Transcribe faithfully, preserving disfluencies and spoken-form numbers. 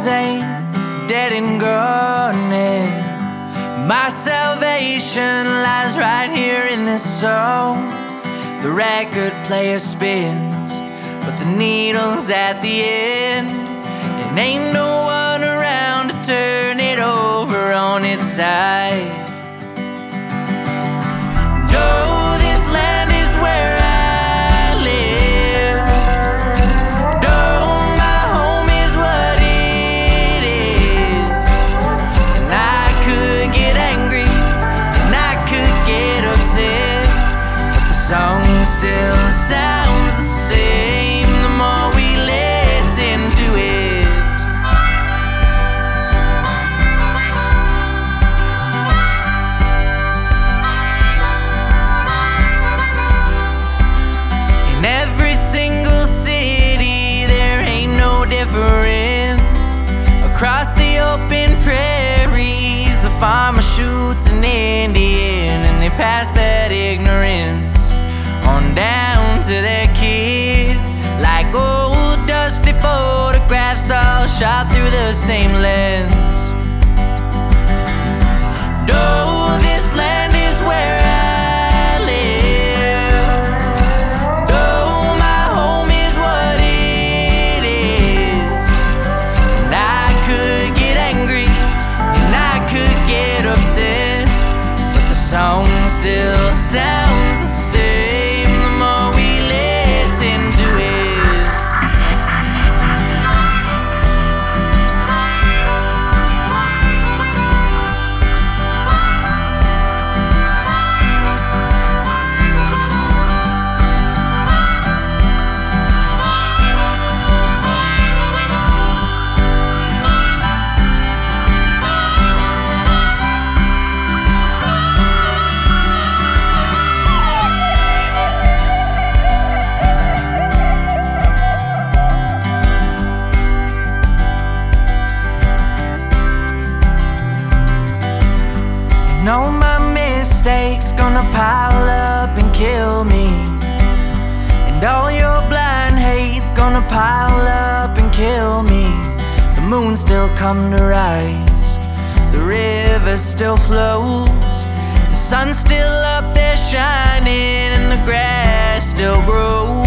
sins ain't dead and gone, and my salvation lies right here in this song. The record player spins, but the needle's at the end, and ain't no one around to turn it over on its side. No, this land is where I live. No, my home is what it is. And I could get angry, and I could get upset, but the song still sounds the same the more we listen to it. In every single city there ain't no difference. Across the open prairies the farmer shoots an Indian, and they pass that ignorance on down to their kids, like old dusty photographs all shot through the same lens. No, this land is where I live. No, my home is what it is. And I could get angry, and I could get upset, but the song still sounds the same the more we listen to it. Know my mistakes gonna pile up and kill me, and all your blind hate's gonna pile up and kill me. The moon still come to rise, the river still flows, the sun's still up there shining, and the grass still grows.